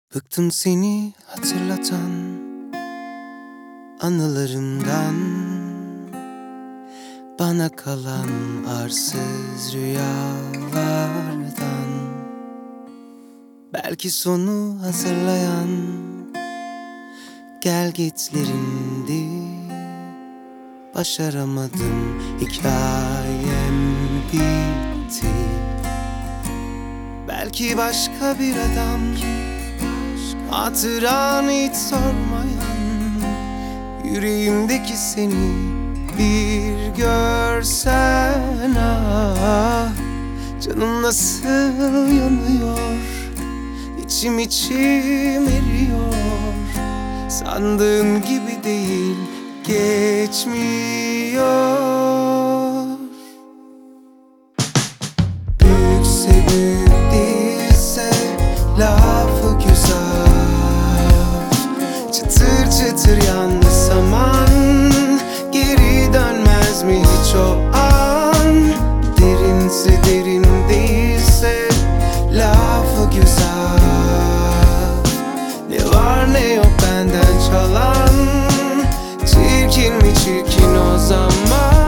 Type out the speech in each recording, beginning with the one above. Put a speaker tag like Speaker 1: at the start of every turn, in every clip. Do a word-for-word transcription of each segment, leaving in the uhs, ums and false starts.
Speaker 1: Bıktım seni hatırlatan anılarımdan, bana kalan arsız rüyalardan. Belki sonu hazırlayan gelgitlerindi. Başaramadım, hikayem bitti. Belki başka bir adam, hatıranı hiç sormayan, yüreğimdeki seni bir görsen. Ah, canım nasıl yanıyor, içim içim eriyor. Sandığın gibi değil, geçmiyor. Büyükse büyük, değilse lafı güzel. Çıtır çıtır yandı saman, geri dönmez mi hiç o an? Derinse derin, değilse lafı güzel. Ne var ne yok benden çalan, çirkin mi çirkin o zaman?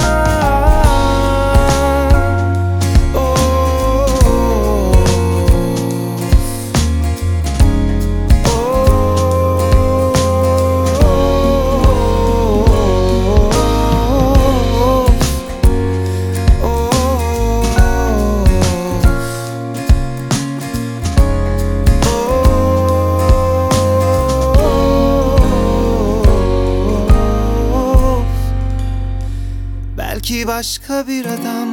Speaker 1: Belki başka bir adam,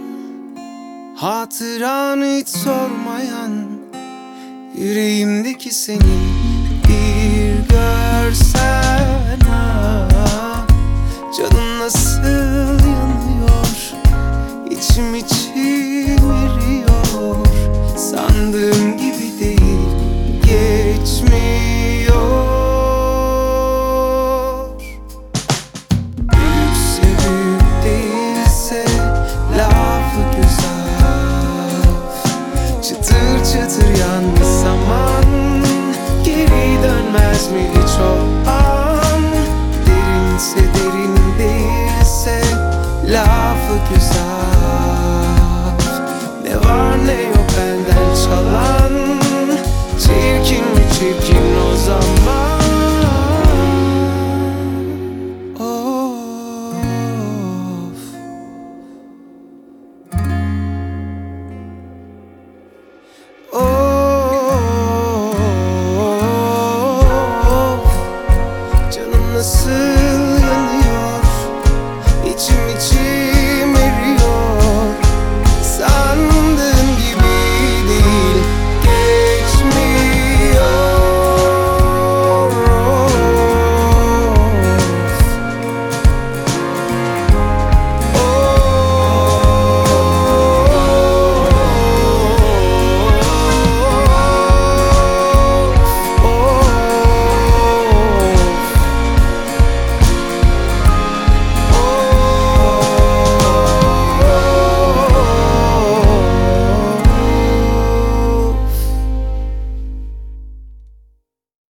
Speaker 1: hatıranı hiç sormayan, yüreğimdeki seni bir görsen. Ah, canım nasıl yanıyor, içim içim eriyor. Sandığım gibi değil, geçmiyor. Çıtır yandı saman, geri dönmez mi hiç o an? Derinse derin, değilse lafı güzel. Ne var ne yok benden çalan, çirkin mi çirkin o zaman?